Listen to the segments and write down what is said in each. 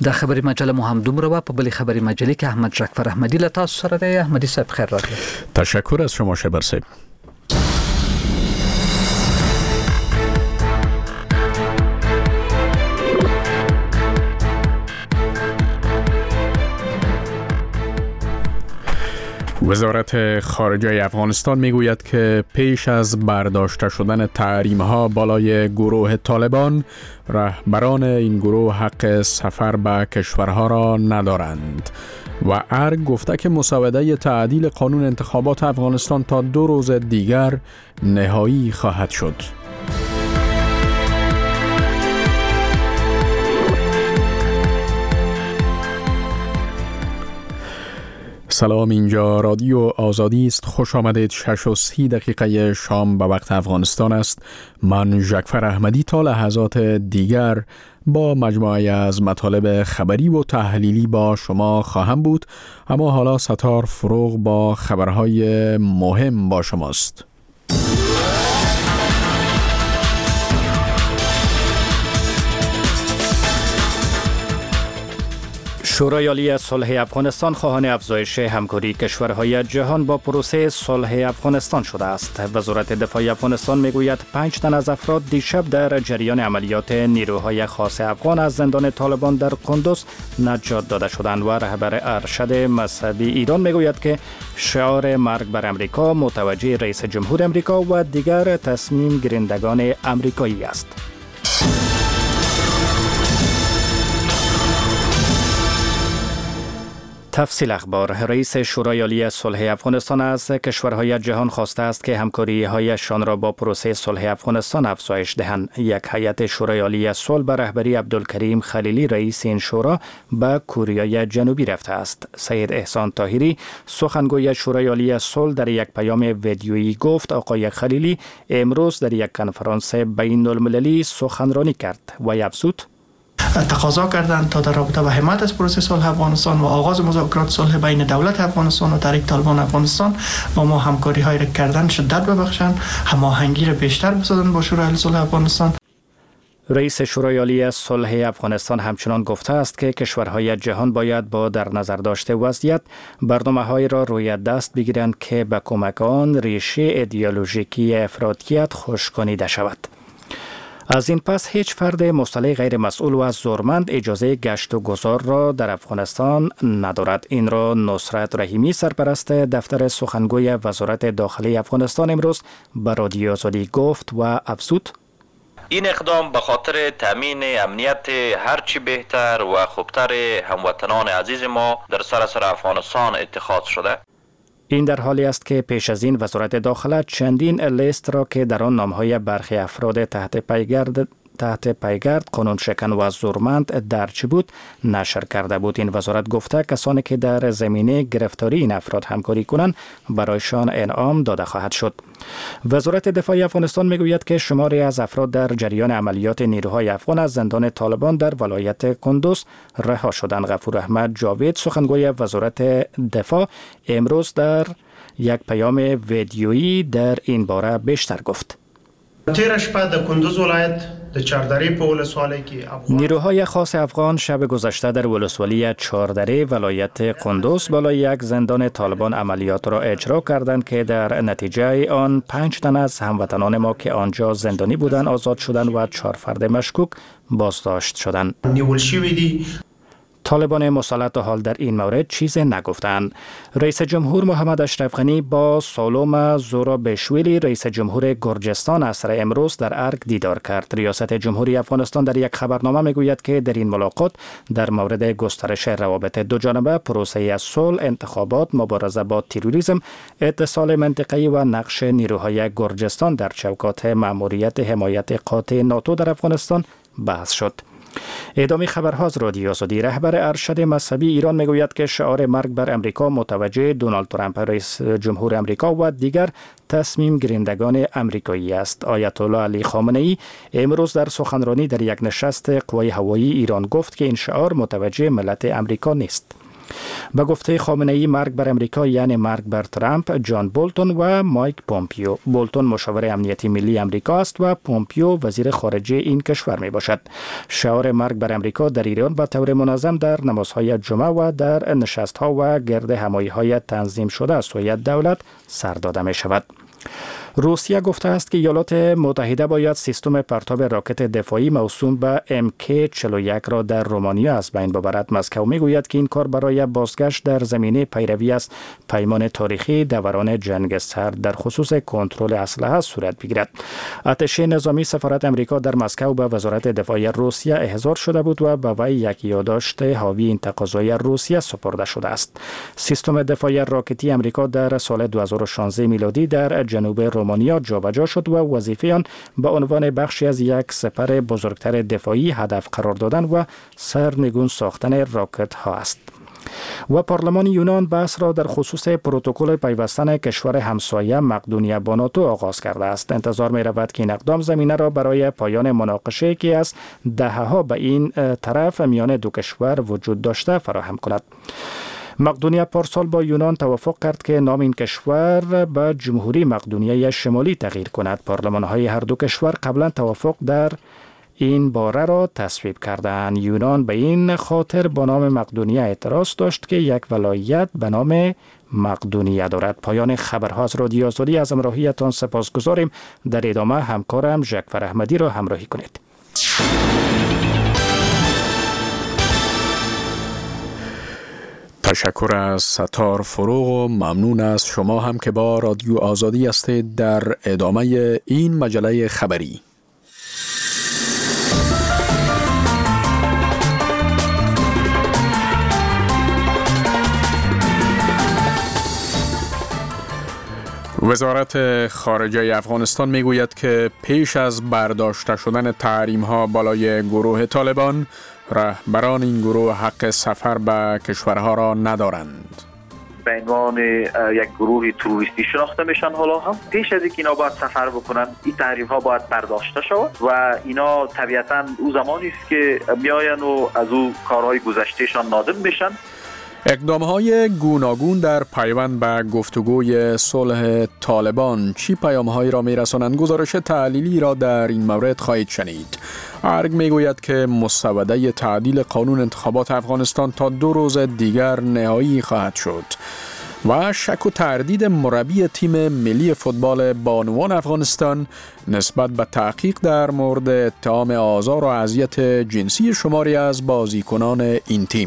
د خبري مجله مو هم دومره و. په بلې خبري مجلې کې احمد جعفر احمدی له تاسو سره دی. احمدی صاحب خیر راغلی. تشکر از شما شبر صاحب. وزارت خارجه افغانستان میگوید که پیش از برداشته شدن تحریم‌ها بالای گروه طالبان، رهبران این گروه حق سفر به کشورها را ندارند و ارگ گفته که مسوده تعدیل قانون انتخابات افغانستان تا 2 روز دیگر نهایی خواهد شد. سلام، اینجا رادیو آزادی است. خوش آمدید. 6:30 شام به وقت افغانستان است. من جعفر احمدی تا لحظات دیگر با مجموعه از مطالب خبری و تحلیلی با شما خواهم بود، اما حالا ستار فروغ با خبرهای مهم با شماست. شورای عالی صلح افغانستان خواهان افزایش همکاری کشورهای جهان با پروسه صلح افغانستان شده است. وزارت دفاع افغانستان میگوید 5 تن از افراد دیشب در جریان عملیات نیروهای خاص افغان از زندان طالبان در قندوز نجات داده شدند و رهبر ارشد مذهبی ایران میگوید که شعار مرگ بر امریکا متوجه رئیس جمهور امریکا و دیگر تصمیم گیرندگان امریکایی است. تفصیل اخبار. رئیس شورای عالی صلح افغانستان از کشورهای جهان خواسته است که همکاری‌هایشان را با پروسه صلح افغانستان افزایش دهند. یک هیئت شورای عالی صلح به رهبری عبدالکریم خلیلی رئیس این شورا به کوریای جنوبی رفته است. سید احسان طاهری سخنگوی شورای عالی صلح در یک پیام ویدیویی گفت آقای خلیلی امروز در یک کنفرانس بین‌المللی سخنرانی کرد و افزود تقاضا کردند تا در رابطه با حمایت از پروسه صلح افغانستان و آغاز مذاکرات صلح بین دولت افغانستان و تحریک طالبان افغانستان با ما همکاری های را کردن شدت ببخشند، هماهنگی را بیشتر بسازند با شورای عالی صلح افغانستان. رئیس شورای عالی صلح افغانستان همچنان گفته است که کشورهای جهان باید با در نظر داشته وضعیت برنامه‌های را روی دست بگیرند که به کمک آن ریشه ایدئولوژیکی افراطیت خشکانیده شود. از این پس هیچ فرد مصطلح غیر مسئول و زورمند اجازه گشت و گذار را در افغانستان ندارد. این را نصرت رحیمی سرپرست دفتر سخنگوی وزارت داخلی افغانستان امروز به رادیو آزادی گفت و افزود این اقدام به خاطر تامین امنیت هرچی بهتر و خوبتر هموطنان عزیز ما در سراسر افغانستان اتخاذ شده. این در حالی است که پیش از این وزارت داخله چندین لیست را که در آن نامهای برخی افراد تحت پیگرد قانون شکن و زورمند درج بود نشر کرده بود. این وزارت گفته کسانی که در زمینه گرفتاری این افراد همکاری کنند برایشان انعام داده خواهد شد. وزارت دفاع افغانستان میگوید که شماری از افراد در جریان عملیات نیروهای افغان از زندان طالبان در ولایت قندوز رها شدند. غفور احمد جاوید سخنگوی وزارت دفاع امروز در یک پیام ویدیویی در این باره بیشتر گفت. تیر شپه د کندوز ولایت د چاردری په ولسوالۍ کې نیروهای خاص افغان شب گذشته در ولسوالی چاردری ولایت قندوز بالای یک زندان طالبان عملیات را اجرا کردند که در نتیجه آن 5 تن از هموطنان ما که آنجا زندانی بودند آزاد شدند و 4 فرد مشکوک بازداشت شدند. نیول شوی دي. طالبان مسلط حال در این مورد چیزی نگفتند. رئیس جمهور محمد اشرف غنی با سالوم زورابشویلی رئیس جمهور گرجستان عصر امروز در ارگ دیدار کرد. ریاست جمهوری افغانستان در یک خبرنامه میگوید که در این ملاقات در مورد گسترش روابط دو جانبه، پروسه از صلح، انتخابات، مبارزه با تروریسم، اتصال منطقه‌ای و نقش نیروهای گرجستان در چوکات مأموریت حمایت قاطع ناتو در افغانستان بحث شد. ادامه خبرها از رادیو آزادی. رهبر ارشد مذهبی ایران میگوید که شعار مرگ بر امریکا متوجه دونالد ترامپ رئیس جمهور امریکا و دیگر تصمیم گیرندگان امریکایی است. آیت الله علی خامنه ای امروز در سخنرانی در یک نشست قوای هوایی ایران گفت که این شعار متوجه ملت امریکا نیست. به گفته خامنه‌ای مرگ بر امریکا یعنی مرگ بر ترامپ، جان بولتون و مایک پومپیو. بولتون مشاور امنیتی ملی امریکا است و پومپیو وزیر خارجه این کشور می باشد. شعار مرگ بر امریکا در ایران به طور منظم در نمازهای جمعه و در نشست‌ها و گرد همایی‌های تنظیم شده از سوی دولت سر داده می شود. روسیه گفته است که ایالات متحده باید سیستم پرتاب راکت دفاعی موسوم به MK41 را در رومانیا از بین ببرد. مسکو میگوید که این کار برای بازگشت در زمینه پیروی از پیمان تاریخی دوران جنگ سرد در خصوص کنترل اسلحه صورت بگیرد. اتشه نظامی سفارت امریکا در مسکو به وزارت دفاع روسیه احضار شده بود و به وی یک یادداشت حاوی این تقاضای روسیه سپرده شده است. سیستم دفاعی راکتی امریکا در سال 2016 میلادی در جنوب رومانیا جابجا شد و وظیفه آن به عنوان بخشی از یک سپر بزرگتر دفاعی هدف قرار دادن و سرنگون ساختن راکت ها است. و پارلمان یونان بحث را در خصوص پروتکل پیوستن کشور همسایه مقدونیه با ناتو آغاز کرده است. انتظار می رود که این اقدام زمینه را برای پایان مناقشه که از دهه‌ها به این طرف میان دو کشور وجود داشته فراهم کند. مقدونیه پارسال با یونان توافق کرد که نام این کشور به جمهوری مقدونیه شمالی تغییر کند. پارلمان‌های هر دو کشور قبلا توافق در این باره را تصویب کردند. یونان به این خاطر با نام مقدونیه اعتراض داشت که یک ولایت به نام مقدونیه دارد. پایان خبرها از رادیو آزادی. از همراهیتان سپاسگزاریم. در ادامه همکارم جعفر احمدی را همراهی کنید. تشکر از ستار فروغ و ممنون از شما هم که با رادیو آزادی هستید در ادامه این مجله خبری. وزارت خارجه افغانستان میگوید که پیش از برداشته شدن تحریم‌ها بالای گروه طالبان، رهبران این گروه حق سفر به کشورها را ندارند. به عنوان یک گروه تروریستی شناخته میشن. حالا هم پیش از اینکه اینا باید سفر بکنن این تحریم ها باید برداشته شود و اینا طبیعتاً او زمانی است که میاین و از او کارهای گذشتهشان نادم میشن. اقدام‌های گوناگون در پیوند به گفتگوی صلح طالبان چی پیام‌هایی را می‌رسانند؟ گزارش تحلیلی را در این مورد خواهید شنید. ارگ میگوید که مسوده تعدیل قانون انتخابات افغانستان تا 2 روز دیگر نهایی خواهد شد. و شک و تردید مربی تیم ملی فوتبال بانوان افغانستان نسبت به تحقیق در مورد اتهام آزار و اذیت جنسی شماری از بازیکنان این تیم.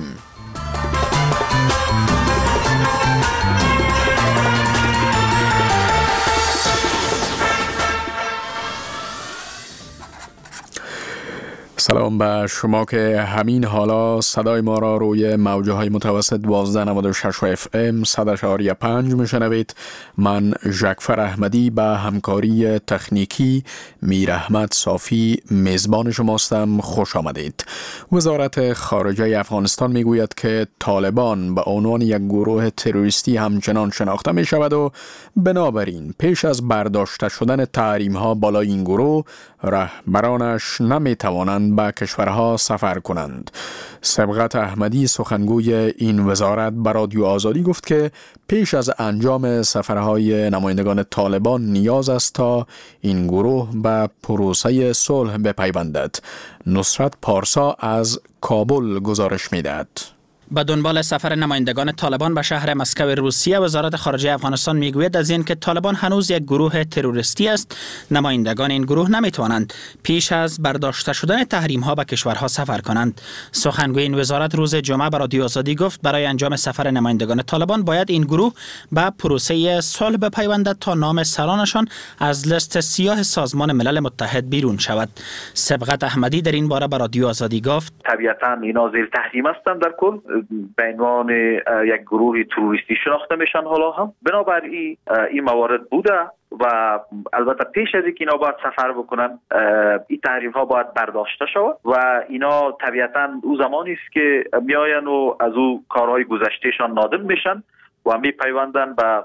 سلام به شما که همین حالا صدای ما را روی موجه های متوسط 1296 FM 100.5 میشنوید. من جعفر احمدی به همکاری تکنیکی میر احمد صافی میزبان شماستم. خوش آمدید. وزارت خارجه افغانستان میگوید که طالبان به عنوان یک گروه تروریستی همچنان شناخته می شود و بنابراین پیش از برداشته شدن تحریم ها بالای این گروه رهبرانش نمی توانند به کشورها سفر کنند. سبقت احمدی سخنگوی این وزارت به رادیو آزادی گفت که پیش از انجام سفرهای نمایندگان طالبان نیاز است تا این گروه به پروسه صلح بپیوندد. نصرت پارسا از کابل گزارش می‌دهد. به دنبال سفر نمایندگان طالبان به شهر مسکو روسیه، وزارت خارجه افغانستان میگوید از این که طالبان هنوز یک گروه تروریستی است، نمایندگان این گروه نمیتوانند پیش از برداشته شدن تحریم ها به کشورها سفر کنند. سخنگوی این وزارت روز جمعه به رادیو آزادی گفت برای انجام سفر نمایندگان طالبان باید این گروه به پروسه صلح بپیوندد تا نام سرانشان از لیست سیاه سازمان ملل متحد بیرون شود. سبقت احمدی در این باره به رادیو آزادی گفت طبیعتاً اینا زیر تحریم هستند در کل به عنوان یک گروه تروریستی شناخته میشن. حالا هم بنابراین این موارد بوده و البته پیش از اینکه اینا باید سفر بکنن این تحریم ها باید برداشته شود و اینا طبیعتاً او زمانی است که میاین و از او کارهای گذشتهشان نادم میشن و میپیوندند به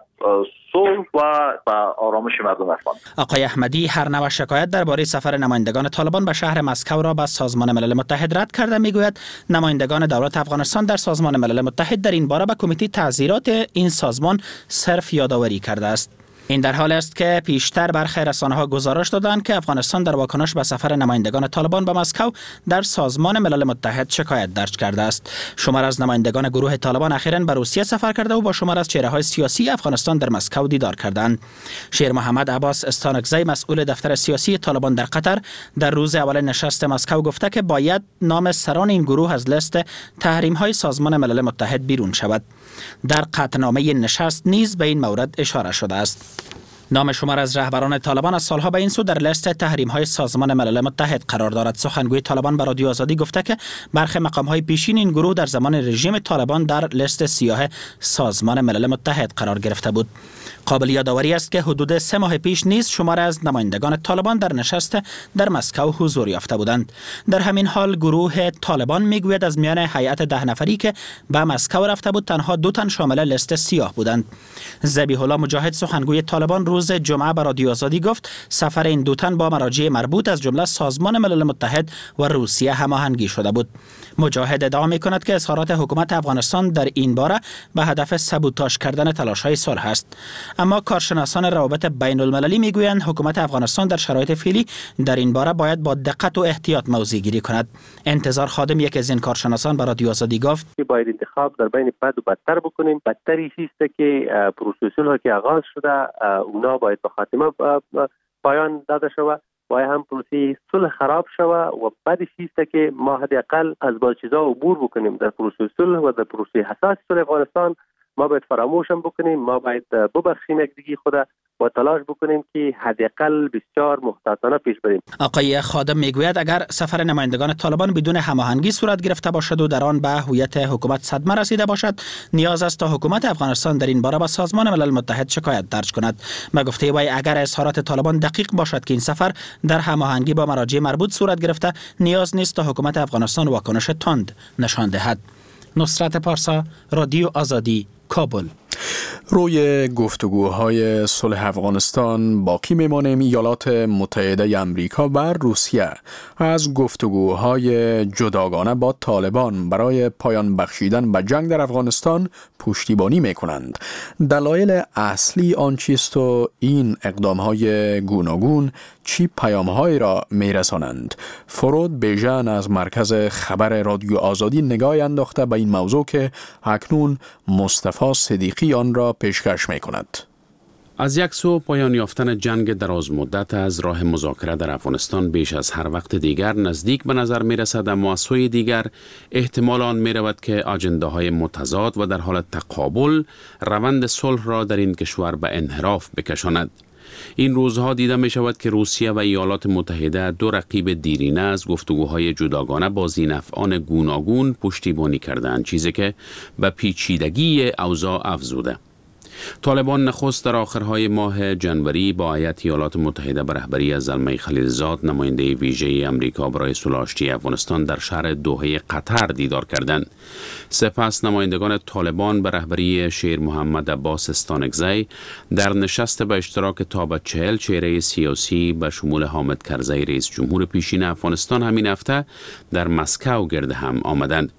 صلح و به آرامش مردم افغان. آقای احمدی هر نوع شکایت درباره سفر نمایندگان طالبان به شهر مسکو را به سازمان ملل متحد رد کرده. میگوید نمایندگان دولت افغانستان در سازمان ملل متحد در این باره به کمیته تعزیرات این سازمان صرف یادآوری کرده است. این در حال است که پیشتر برخی رسانه‌ها گزارش دادند که افغانستان در واکنش به سفر نمایندگان طالبان به مسکو در سازمان ملل متحد شکایت درج کرده است. شمار از نمایندگان گروه طالبان اخیراً به روسیه سفر کرده و با شمار از چهره‌های سیاسی افغانستان در مسکو دیدار کردند. شیر محمد عباس استانکزی مسئول دفتر سیاسی طالبان در قطر در روز اول نشست مسکو گفته که باید نام سران این گروه از لیست تحریم‌های سازمان ملل متحد بیرون شود. در قطعنامه نشست نیز به این مورد اشاره شده است. نام شمار از رهبران طالبان از سالها به این سو در لیست تحریم‌های سازمان ملل متحد قرار دارد. سخنگوی طالبان به رادیو آزادی گفته که برخی مقام‌های پیشین این گروه در زمان رژیم طالبان در لیست سیاه سازمان ملل متحد قرار گرفته بود. قابل یادآوری است که حدود 3 ماه پیش نیز شمار از نمایندگان طالبان در نشست در مسکو حضور یافته بودند. در همین حال گروه طالبان میگوید از میان هیئت 10 نفری که به مسکو رفته بود تنها 2 تن شامل لیست سیاه بودند. ذبیح الله مجاهد سخنگوی طالبان روز جمعه به رادیو آزادی گفت سفر این 2 تن با مراجع مربوط از جمله سازمان ملل متحد و روسیه هماهنگی شده بود. مجاهد ادعا می‌کند که اظهارات حکومت افغانستان در این باره به هدف سابوتاژ کردن تلاش‌های صلح است. اما کارشناسان روابط بین‌المللی میگویند حکومت افغانستان در شرایط فعلی در این باره باید با دقت و احتیاط موضع گیری کند. انتظار خادم یک از این کارشناسان به رادیو آزادی گفت که باید انتخاب در بین بد و بدتر بکنیم. بدتری است که پروسه که آغاز شده اونا باید به خاتمه پایان داده شود و هم پروسه صلح خراب شود و بعدش است که ما حداقل از بعض چیزا عبور بکنیم. در پروسه صلح و در پروسه حساس صلح افغانستان ما باید فراموش هم بکنیم، ما باید ببخشیم یک دیگه خدا و تلاش بکنیم که حداقل بسیار محتاطانه پیش بریم. آقای خادم میگوید اگر سفر نمایندگان طالبان بدون هماهنگی صورت گرفته باشد و در آن به هویت حکومت صدمه رسیده باشد، نیاز است تا حکومت افغانستان در این باره به سازمان ملل متحد شکایت درج کند. به گفته وی اگر اظهارات طالبان دقیق باشد که این سفر در هماهنگی با مراجع مربوط صورت گرفته، نیاز نیست تا حکومت افغانستان واکنش تند نشان دهد. نصرت پارسا، رادیو آزادی، کابل. روی گفتگوهای صلح افغانستان باقی میمانیم. ایالات متحده آمریکا و روسیه از گفتگوهای جداگانه با طالبان برای پایان بخشیدن به جنگ در افغانستان پشتیبانی میکنند. دلایل اصلی آن چیست و این اقدامهای گوناگون چی پیامهایی را میرسانند؟ فرود بیژن از مرکز خبر رادیو آزادی نگاهی انداخته به این موضوع که اکنون مصطفی صدیقی آن را پیشکش میکند. از یک سو پایان یافتن جنگ دراز مدت از راه مذاکره در افغانستان بیش از هر وقت دیگر نزدیک به نظر می رسد، اما از سوی دیگر احتمال آن می رود که آجنده‌های متضاد و در حال تقابل روند صلح را در این کشور به انحراف بکشاند. این روزها دیده می شود که روسیه و ایالات متحده دو رقیب دیرینه از گفتگوهای جداگانه با ذی‌نفعان گوناگون پشتیبانی کردند، چیزی که به پیچیدگی اوضاع افزوده. طالبان نخست در آخرهای ماه جنوری با هیئت ایالات متحده به رهبری از زلمه خلیلزاد نماینده ویژه آمریکا برای صلح آشتی افغانستان در شهر دوحه قطر دیدار کردند. سپس نمایندگان طالبان به رهبری شیر محمد عباس استانکزی در نشست به اشتراک تا به 40 چهره سیاسی به شمول حامد کرزی رئیس جمهور پیشین افغانستان همین هفته در مسکو گرد هم آمدند.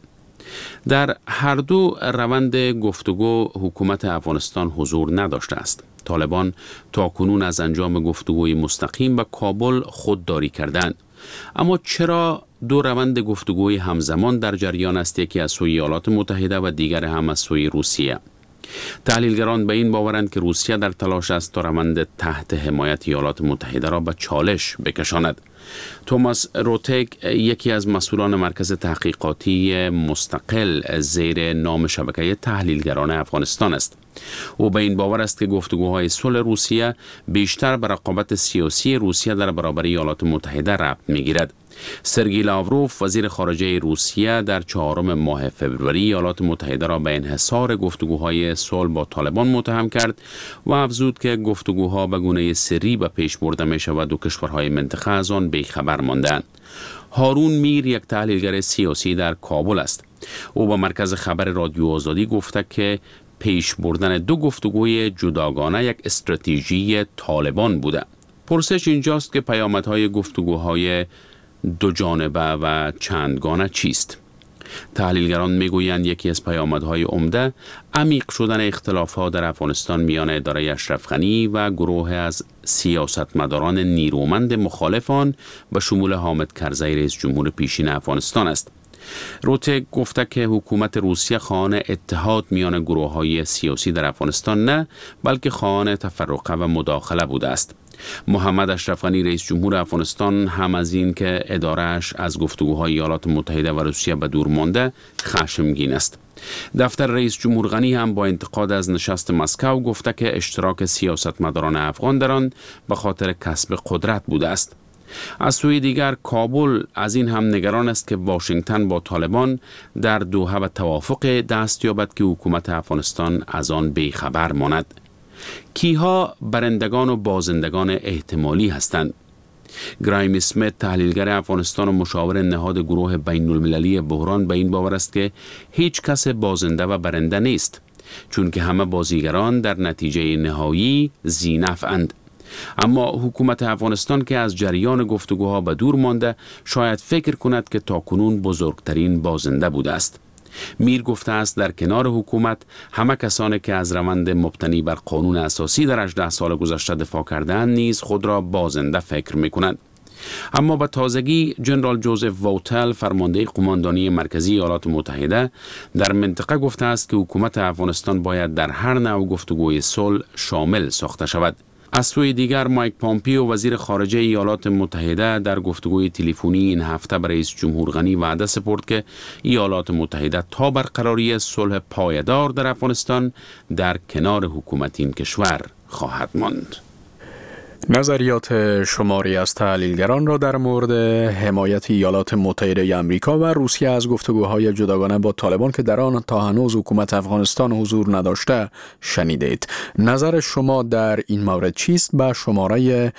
در هر دو روند گفتگو حکومت افغانستان حضور نداشته است. طالبان تاکنون از انجام گفتگوی مستقیم به کابل خودداری کردند. اما چرا دو روند گفتگوی همزمان در جریان است، یکی از سوی ایالات متحده و دیگر هم از سوی روسیه؟ تحلیلگران به این باورند که روسیه در تلاش است تا روند تحت حمایت ایالات متحده را به چالش بکشاند. توماس روتک یکی از مسئولان مرکز تحقیقاتی مستقل زیر نام شبکه تحلیلگران افغانستان است. او به این باور است که گفتگوهای صلح روسیه بیشتر به رقابت سیاسی روسیه در برابر ایالات متحده ربط می‌گیرد. سرگئی لاوروف وزیر خارجه روسیه در 4 ماه فوریه ایالات متحده را به انحصار گفتگوهای صلح با طالبان متهم کرد و افزود که گفتگوها به گونه سری به پیش برده می شود و کشورهای منطقه از آن بیخبر ماندند. هارون میر یک تحلیلگر سیاسی در کابل است. او با مرکز خبر رادیو آزادی گفته که پیش بردن دو گفتگوی جداگانه یک استراتژی طالبان بوده. پرسش اینجاست که پیامدهای گفتگوهای دو جانبه و چندگانه چیست؟ تحلیلگران میگویند یکی از پیامدهای عمده عمیق شدن اختلافات در افغانستان میان اداره اشرف غنی و گروه از سیاستمداران نیرومند مخالفان به شمول حامد کرزی رئیس جمهور پیشین افغانستان است. روته گفته که حکومت روسیه خواهان اتحاد میان گروه‌های سیاسی در افغانستان نه، بلکه خواهان تفرقه و مداخله بوده است. محمد اشرف غنی رئیس جمهور افغانستان هم از این که اداره‌اش از گفتگوهای ایالات متحده و روسیه به دور مانده خشمگین است. دفتر رئیس جمهور غنی هم با انتقاد از نشست مسکو گفته که اشتراک سیاستمداران افغان در آن به خاطر کسب قدرت بوده است. از سوی دیگر کابل از این هم نگران است که واشنگتن با طالبان در دوحه به توافق دست یابد که حکومت افغانستان از آن بیخبر ماند. کیها برندگان و بازندگان احتمالی هستند؟ گرایم اسمیت تحلیلگر افغانستان و مشاور نهاد گروه بین المللی بحران به این باور است که هیچ کس بازنده و برنده نیست، چون که همه بازیگران در نتیجه نهایی ذی‌نفع‌اند. اما حکومت افغانستان که از جریان گفتگوها به دور مانده شاید فکر کند که تاکنون بزرگترین بازنده بوده است. میر گفته است در کنار حکومت همه کسانی که از روند مبتنی بر قانون اساسی در 18 سال گذشته دفاع کردند نیز خود را بازنده فکر می‌کنند. اما به تازگی جنرال جوزف واوتل فرمانده قماندانی مرکزی ایالات متحده در منطقه گفته است که حکومت افغانستان باید در هر نوع گفتگوی صلح شامل ساخته شود. از سوی دیگر مایک پامپیو وزیر خارجه ایالات متحده در گفتگوی تلفنی این هفته به رئیس جمهور غنی وعده سپرد که ایالات متحده تا برقراری صلح پایدار در افغانستان در کنار حکومت این کشور خواهد ماند. نظریات شماری از تحلیلگران را در مورد حمایت ایالات متحده آمریکا و روسیه از گفتگوهای جداگانه با طالبان که در آن تا هنوز حکومت افغانستان حضور نداشته شنیدید. نظر شما در این مورد چیست؟ به شماره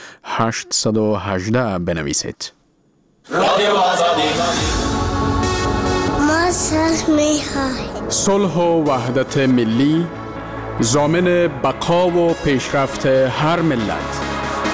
818 بنویسید. رادیو آزادی. ما صلح و وحدت ملی ضامن بقا و پیشرفت هر ملت.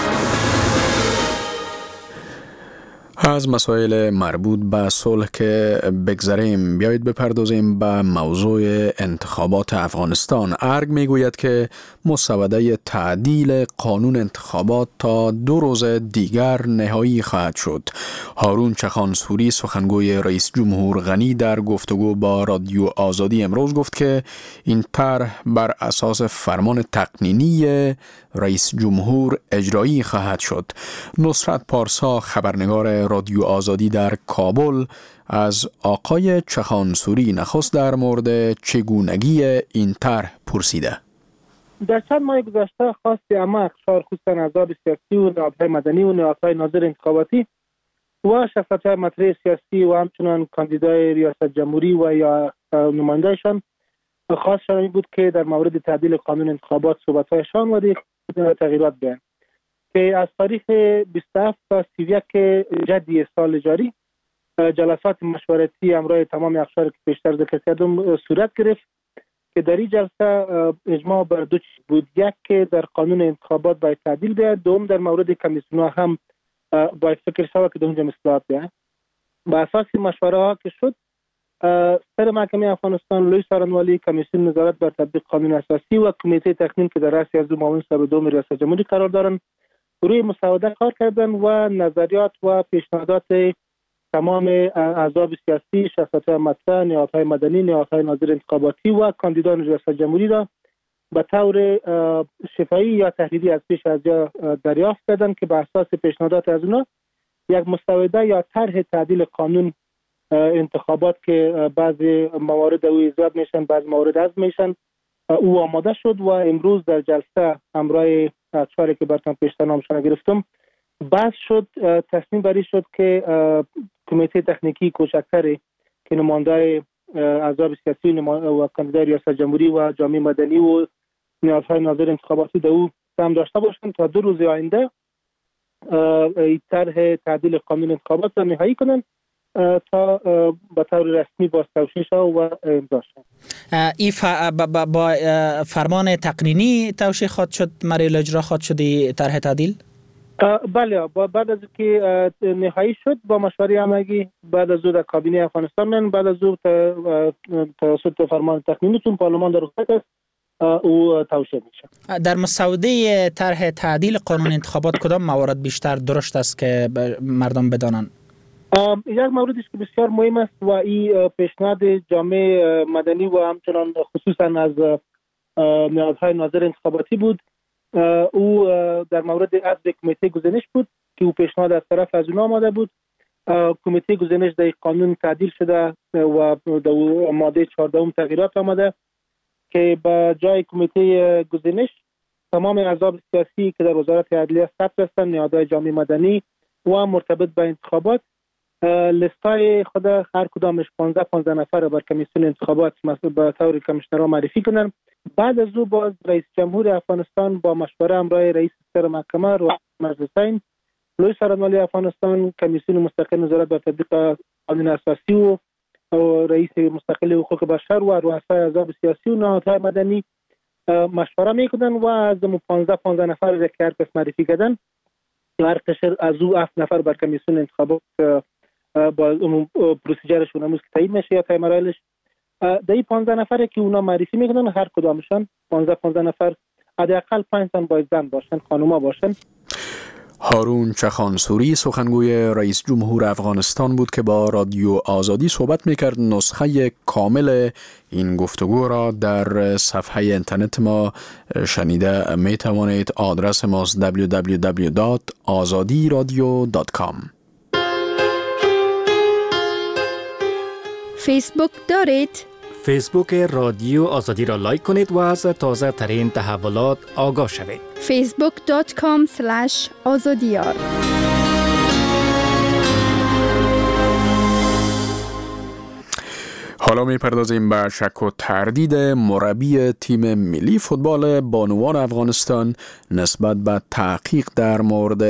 از مسائل مربوط به صلح که بگذریم بیایید بپردازیم به موضوع انتخابات افغانستان. ارگ میگوید که مسوده تعدیل قانون انتخابات تا 2 روز دیگر نهایی خواهد شد. هارون چخانسوری سخنگوی رئیس جمهور غنی در گفتگو با رادیو آزادی امروز گفت که این طرح بر اساس فرمان تقنینی رئیس جمهور اجرایی خواهد شد. نصرت پارسا خبرنگار رادیو آزادی در کابل از آقای چخانسوری نخست در مورد چگونگی این طرح پرسیده. در چند ماه گذشته خواست همه اقشار خصوصا احزاب سیاسی و نهادهای مدنی و نهادهای ناظر انتخاباتی و شخصیت‌های مطرح سیاسی و همچنان کاندیدای ریاست جمهوری و یا نماینده‌شان خواستشان این بود که در مورد تعدیل قانون انتخابات صحبت‌هایشان و تغییرات بیان که از تاریخ 27 تا 31 جدی سال جاری جلسات مشورتی همراه تمام اقشار که پیشتر ذکر کردم صورت گرفت که در این جلسه اجماع بر دو چیز بود. یک که در قانون انتخابات باید تعدیل بیاد، دوم در مورد کمیسیون‌ها هم باید فکر شود که در اونجا اصلاحات بیاد. با اساس مشوره ها که شد سر محکمه افغانستان لوی سارنوالی کمیسیون نظارت بر تطبیق قانون اساسی و کمیته تخمین که در رأس از معاون صاحب دوم ریاست جمهوری قرار دارند روی مسوده کار کردن و نظریات و پیشنهادات تمام احزاب سیاسی، شخصیت‌های مطرح، نهادهای مدنی، نهادهای ناظر انتخاباتی و کاندیدان ریاست جمهوری را به طور شفاهی یا تحریری از پیش از جا دریافت کردند که به اساس پیشنهادات از اونا یک مسوده یا طرح تعدیل قانون انتخابات که بعضی موارد او ایجاد میشن، بعضی موارد حذف میشن، او آماده شد و امروز در جلسه همراه اقشاری که براتون پیشتر نامشون گرفتم بحث شد. تصمیم بری شد که کمیته تکنیکی کوچکتر که نماینده احزاب سیاسی و کاندیدای ریاست جمهوری و جامعه مدنی و نهادهای ناظر انتخاباتی در او هم داشته باشند تا 2 روز آینده طرح تعدیل قانون انتخابات را نهایی کنند تا به طور رسمی باز توشیح شد و امضا شد. این با فرمان تقنینی توشیح خواهد شد، مریل اجرا خواهد شد طرح تعدیل؟ بله، بعد از که نهایی شد با مشوره همگی بعد از او در کابینه افغانستان من بعد از او توسط فرمان تقنینی چون پارلمان در رخصت است او توشیح میشه. در مسوده طرح تعدیل قانون انتخابات کدام موارد بیشتر درست است که مردم بدانند؟ یک موردش که بسیار مهم است و این پیشنهاد جامعه مدنی و همچنان خصوصا از نهادهای ناظر انتخاباتی بود. او در مورد عضو کمیته گزینش بود که او پیشنهاد از طرف از اونها آمده بود. کمیته گزینش در قانون تعدیل شده و در ماده 14 تغییرات آمده که به جای کمیته گزینش تمام احزاب سیاسی که در وزارت عدلیه ثبت هستند، نهادهای جامعه مدنی و مرتبط به انتخابات، لیستای خود هر کدامش 15 نفر بر کمیسیون انتخابات به طور کمیشنرها معرفی کنند. بعد از او باز رئیس جمهور افغانستان با مشوره همراه رئیس ستر محکمه و مجلسین، لوی سارنوالی افغانستان، کمیسیون مستقل نظارت بر تطبیق قانون اساسی و رئیس مستقل حقوق بشر و رؤسای احزاب سیاسی و نهادهای مدنی مشوره میکنن و از 15 نفر که هر کس معرفی کردن هر قشر از او 7 نفر بر کمیسیون انتخابات با پروسیجرشون امروز که تایید میشه یا تای مراحلش در این 15 نفره که اونا معرفی میکنن هر کدامشان 15 نفر حداقل 5 تن باید زن باشن، خانوما باشن. هارون چخانسوری سخنگوی رئیس جمهور افغانستان بود که با رادیو آزادی صحبت میکرد. نسخه کامل این گفتگو را در صفحه اینترنت ما شنیده میتوانید. آدرس ماست www.azadiradio.com. فیسبوک دارید؟ فیسبوک رادیو آزادی را لایک کنید و از تازه ترین تحولات آگاه شوید. facebook.com/azadiyar. حالا میپردازیم به شک و تردید مربی تیم ملی فوتبال بانوان افغانستان نسبت به تحقیق در مورد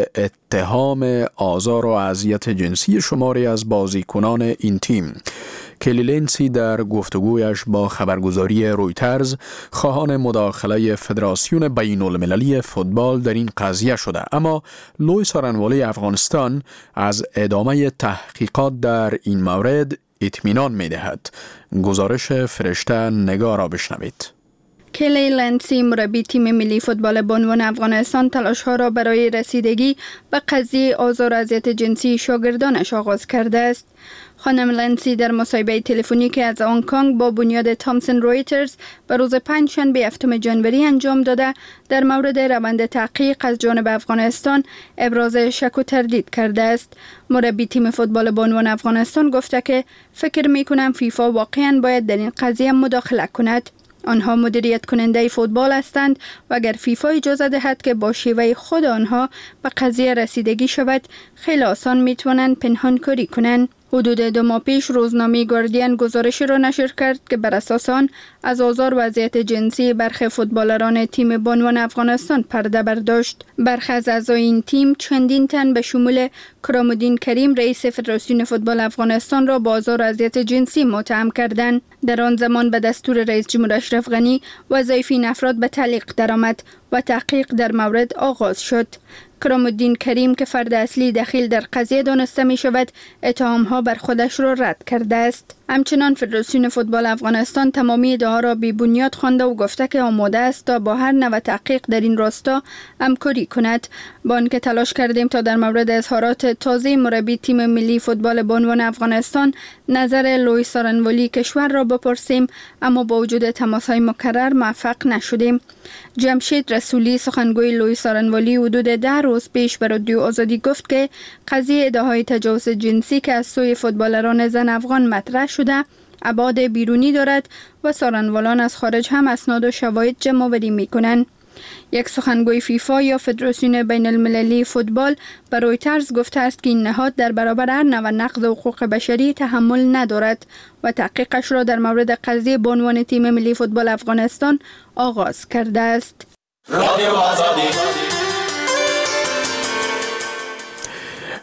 اتهام آزار و اذیت جنسی شماری از بازیکنان این تیم. کلی لنسی در گفتگویش با خبرگزاری رویترز خواهان مداخله فدراسیون بین المللی فوتبال در این قضیه شده، اما لوی سارنوالی افغانستان از ادامه تحقیقات در این مورد اطمینان می‌دهد. گزارش فرشته نگاه را بشنوید. کلی لنسی مربی تیم ملی فوتبال بانوان افغانستان تلاش‌ها را برای رسیدگی به قضیه آزار و اذیت جنسی شاگردانش آغاز کرده است. خانم لنسی در مصاحبه تلفنی که از هنگ کنگ با بنیاد تامسون رویترز به روز 5 شنبه 7 جنوری انجام داده در مورد روند تحقیق از جانب افغانستان ابراز شک و تردید کرده است. مربی تیم فوتبال بانوان افغانستان گفته که فکر می‌کنم فیفا واقعاً باید در این قضیه مداخله کند. آنها مدیریت کننده فوتبال هستند و اگر فیفا اجازه دهد که با شیوه خود آنها به قضیه رسیدگی شود، خیلی آسان میتوانند پنهانکاری کنند. حدود 2 ماه پیش روزنامه گاردین گزارشی را نشر کرد که بر اساس آن از آزار و اذیت جنسی برخی فوتبالران تیم بانوان افغانستان پرده برداشت. برخی از اعضای این تیم چندین تن به شمول کرامالدین کریم رئیس فدراسیون فوتبال افغانستان را با آزار و اذیت جنسی متهم کردند. در آن زمان به دستور رئیس جمهور اشرف غنی وظایف این افراد به تعلیق درآمد و تحقیق در مورد آغاز شد. کرامالدین کریم که فرد اصلی دخیل در قضیه دانسته می شود، اتهام‌ها بر خودش را رد کرده است. همچنان فدراسیون فوتبال افغانستان تمامی ادعاها را بی بنیاد خوانده و گفته که آماده است تا با هر نوع تحقیق در این راستا همکاری کند. با آنکه تلاش کردیم تا در مورد اظهارات تازه مربی تیم ملی فوتبال بانوان افغانستان نظر لوی سارنوالی کشور را بپرسیم، اما با وجود تماس‌های مکرر موفق نشدیم. جمشید رسولی سخنگوی لوی سارنوالی حدود 10 روز پیش به رادیو آزادی گفت که قضیه ادعاهای تجاوز جنسی که از سوی فوتبالران زن افغان مطرح شده ابعاد بیرونی دارد و سارنوالان از خارج هم اسناد و شواهد جمع‌آوری می‌کنند. یک سخنگوی فیفا یا فدراسیون بین المللی فوتبال به رویترز گفته است که این نهاد در برابر هر نوع نقض حقوق بشری تحمل ندارد و تحقیقش را در مورد قضیه بانوان تیم ملی فوتبال افغانستان آغاز کرده است.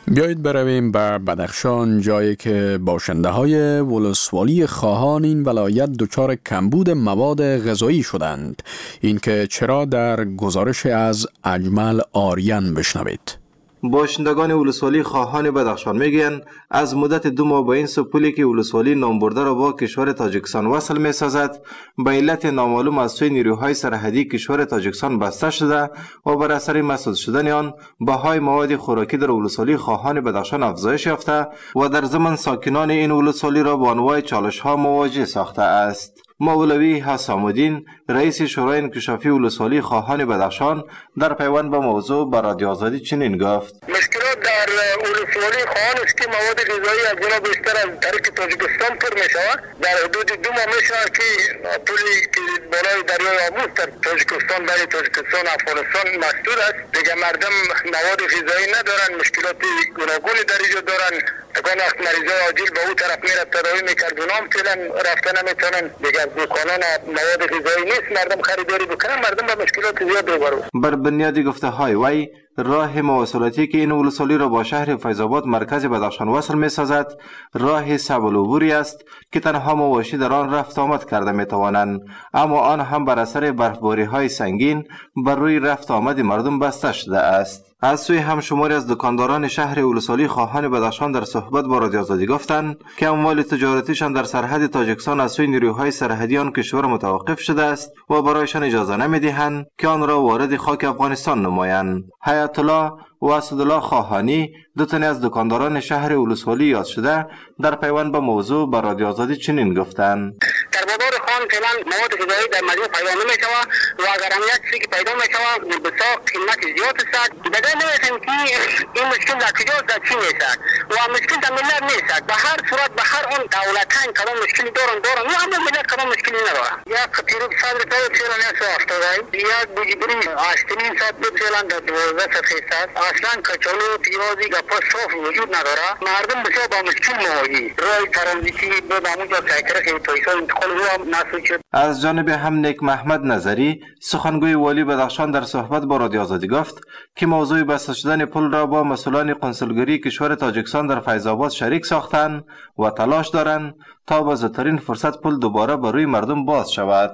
بیایید برویم به بدخشان، جایی که باشنده های ولسوالی خواهان این ولایت دچار کمبود مواد غذایی شدند. این که چرا در گزارش از اجمل آریان بشنوید. باشندگان ولسوالی خواهان بدخشان میگن از مدت 2 ماه به این سو پلی که ولسوالی نامبرده را با کشور تاجیکستان وصل میسازد به علت نامعلوم از سوی نیروهای سرحدی کشور تاجیکستان بسته شده و بر اثر مسدود شدن آن بهای مواد خوراکی در ولسوالی خواهان بدخشان افزایش یافته و در ضمن ساکنان این ولسوالی را با انواع چالش ها مواجه ساخته است. مولوی حسام الدین رئیس شورای انکشافی ولسوالی خواهان بدخشان در پیوند به موضوع به رادیو آزادی چنین گفت: مشکلات در ولسوالی خواهان است که مواد غذایی از اونا بیشتر از طریق تاجیکستان پر می شود. در حدود 2 ماه می شود که پلی که بالای دریای آموز در تاجیکستان بین تاجیکستان و افغانستان مسدود است. دیگه مردم مواد غذایی ندارن، مشکلات گوناگونی در اینجا دارن. اگر وقت مریضای عاجل به اون طرف میره تداوی میکرد، اونا هم فعلا رفته نمیتونن. دیگه دکانان مواد غذایی نیست، مردم خریداری بکنن، مردم به مشکلات زیاد روبرو. بر بنیاد گفته های وی، راه مواصلاتی که این ولسوالی را با شهر فیض‌آباد مرکز بدخشان وصل می سازد راه سهل العبوری است که تنها مواشی در آن رفت آمد کرده می توانند، اما آن هم بر اثر برفباری های سنگین بر روی رفت آمد مردم بسته شده است. از سوی هم شماری از دکانداران شهر ولسوالی خواهان بدخشان در صحبت با رادیو آزادی گفتند که اموال تجارتیشان در سرحد تاجیکستان از سوی نیروهای سرحدی آن کشور متوقف شده است و برایشان اجازه نمیدهند که آن را وارد خاک افغانستان نمایند. حیات الله و اسدالله خواهانی، دو تن از دکانداران شهر ولسوالی یاد شده، در پیوند به موضوع به رادیو آزادی چنین گفتند: در بازار خان فعلا مواد غذایی در مجموع پیدا نمی‌شود و اگر امنیت چیزی که پیدا می‌شود بسیار قیمت زیاد است. دیگر نمی‌فهمیم که این مشکل در کجاست، در چی می‌شود و مشکل در ملت نیست. به هر صورت به هر اون دولتان کدام مشکلی دارن و همون ملت کدام مشکلی ندارن. یک پیروز صدر دولت فعلا است افتادای، یک بوجبری 8 ساعت بود فعلا در 12 ساعت است. اصلا کچالو پیازی گپا صاف وجود نداره. مردم بسیار با مشکل مواجهی. رای ترانزیتی به همونجا سیکره که پیسا انتقال رو نسوچ. از جانب هم نیک محمد نظری، سخنگوی والی بدخشان، در صحبت با رادیو آزادی گفت که موضوع بسته شدن پل را با مسئولان قنسولگری کشور تاجیکستان در فیض‌آباد شریک ساختند و تلاش دارند تا با زودترین فرصت پل دوباره بر روی مردم باز شود.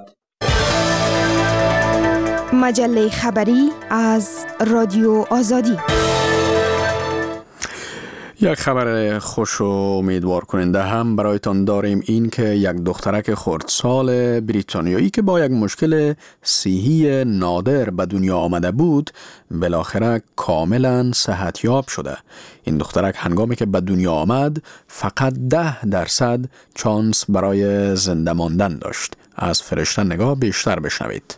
مجله خبری از رادیو آزادی. یک خبر خوش و امیدوار کننده هم برایتان داریم، این که یک دخترک خردسال بریتانیایی که با یک مشکل صحی نادر به دنیا آمده بود بالاخره کاملا صحتیاب شده. این دخترک هنگامی که به دنیا آمد فقط 10% چانس برای زنده ماندن داشت. از فرشته نگاه بیشتر بشنوید.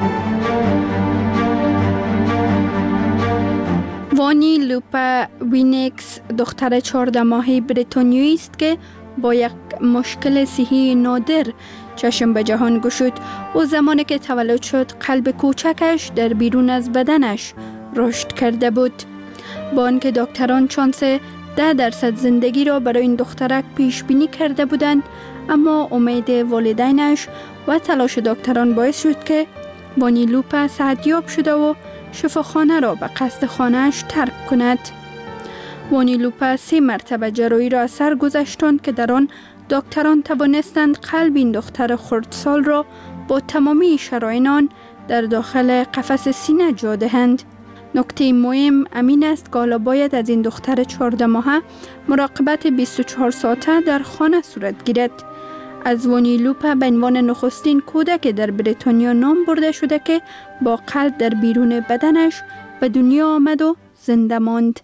وانی لوپا وینکس دختر 14 ماهه بریتانیایی است که با یک مشکل صحی نادر چشم به جهان گشود. او زمانی که تولد شد قلب کوچکش در بیرون از بدنش رشد کرده بود. با آنکه دکتران چانس 10% زندگی را برای این دخترک پیش بینی کرده بودند، اما امید والدینش و تلاش دکتران باعث شد که وانی لوپا صحتیاب شده و شفاخانه را به قصد خانه‌اش ترک کند. وانی لوپا 3 مرتبه جراحی را سر گذشتند که در آن دکتران توانستند قلب این دختر خردسال را با تمامی شرایط آن در داخل قفس سینه جا دهند. نکته مهم امین است که حالا باید از این دختر 14 ماهه مراقبت 24 ساعته در خانه صورت گیرد. از وانی لوپا به عنوان نخستین کودک در بریتانیا نام برده شده که با قلب در بیرون بدنش به دنیا آمد و زنده ماند.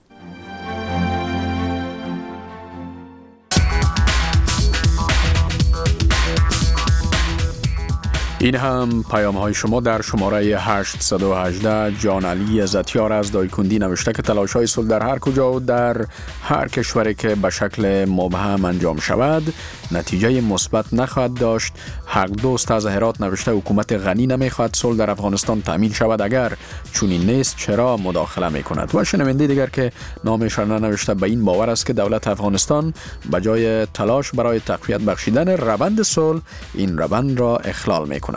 این هم پیام های شما در شماره 818. جان علی عزتیار از دایکندی نوشته که تلاش های صلح در هر کجا و در هر کشوری که به شکل مبهم انجام شود نتیجه مثبت نخواهد داشت. حق دوست از هرات نوشته حکومت غنی نمیخواهد صلح در افغانستان تامین شود، اگر چنین نیست چرا مداخله میکند؟ و شنونده دیگر که نامش را ننوشته به این باور است که دولت افغانستان به جای تلاش برای تقویت بخشیدن روند صلح این روند را اخلال میکند.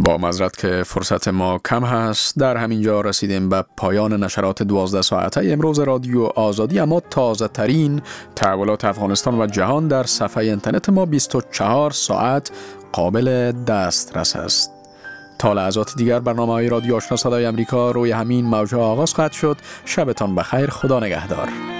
با معذرت که فرصت ما کم هست، در همین جا رسیدیم به پایان نشرات 12 ساعته امروز رادیو آزادی. اما تازه ترین تحولات افغانستان و جهان در صفحه اینترنت ما 24 ساعت قابل دسترس است. تا لحظات دیگر برنامه‌های رادیو آشنا صدای امریکا روی همین موج‌ها آغاز خواهد شد. شبتان بخیر، خدا نگهدار.